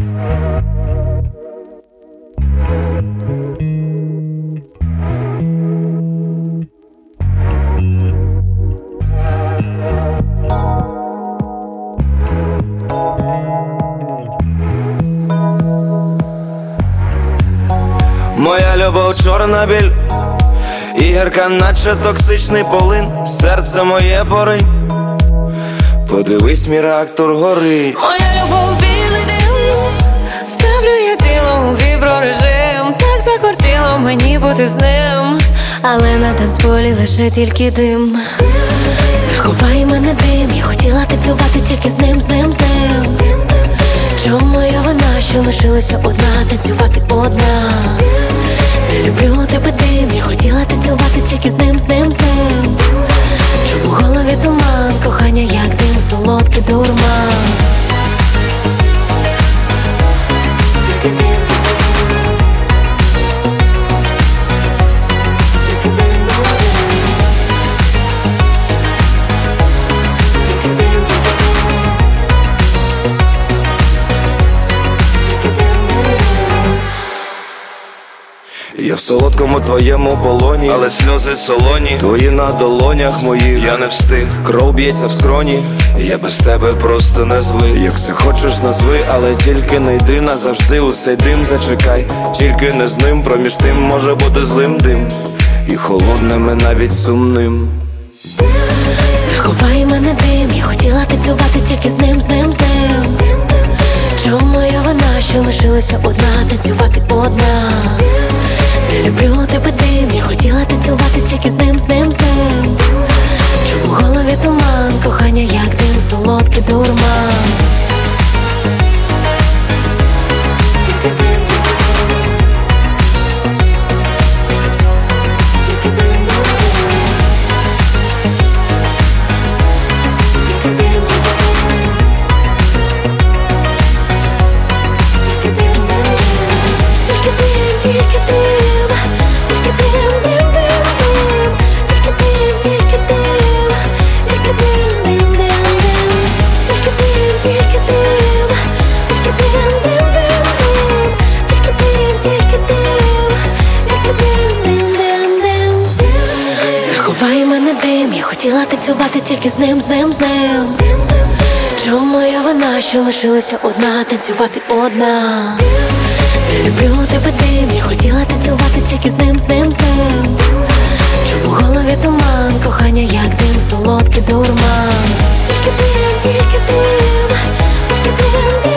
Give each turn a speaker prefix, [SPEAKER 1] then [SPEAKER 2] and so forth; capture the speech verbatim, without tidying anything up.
[SPEAKER 1] Моя любов чорна біль, і гірка, наче токсичний полин. Серце моє поринь, подивись, мій реактор горить.
[SPEAKER 2] Моя любов білий дим, ставлю я тіло у віброрежим. Так закортіло мені бути з ним, але на танцполі лише тільки дим. Заховай мене дим, я хотіла танцювати тільки з ним, з ним, з ним. Чому я вина, що лишилася одна, танцювати одна? Не люблю тебе дим, я хотіла танцювати тільки з ним, з ним, з ним. Чому в голові туман, кохання як дим, солодкий дурман. Тільки дим, тільки дим. Тільки дим, тільки дим, тільки дим.
[SPEAKER 1] Я в солодкому твоєму полоні, але сльози солоні твої на долонях моїх. Я не встиг, кров б'ється в скроні, я без тебе просто не звик. Як все хочеш назви, але тільки не йди назавжди. У цей дим зачекай, тільки не з ним. Проміж тим може бути злим дим, і холодним, і навіть сумним.
[SPEAKER 2] Заховай мене дим, я хотіла танцювати тільки з ним, з ним, з ним. Чому я вина, що лишилася одна, танцювати одна? Не люблю тебе дим, я хотіла танцювати тільки з ним, з ним, з ним. Чому в голові туман, кохання як дим, солодкий дурман. Тільки дим, тільки дим. Тільки дим, тільки дим, тільки дим. Тільки дим, тільки дим, тільки дим. Тільки дим, дим, дим, дим. Тільки дим, тільки дим. Тільки дим, дим, дим, дим. Тільки дим, тільки дим. Тільки дим, дим, дим, дим. Тільки дим, тільки дим. Тільки дим, дим, дим, дим. Заховай мене дим, я хотіла танцювати тільки з ним, з ним, з ним. Чому я вина, що лишилася одна, танцювати одна? Не люблю тебе дим, я хотіла танцювати тільки з ним, з ним, з ним. Чому в голові туман, кохання як дим, солодкий дурман. Тільки дим, тільки дим, тільки дим, дим.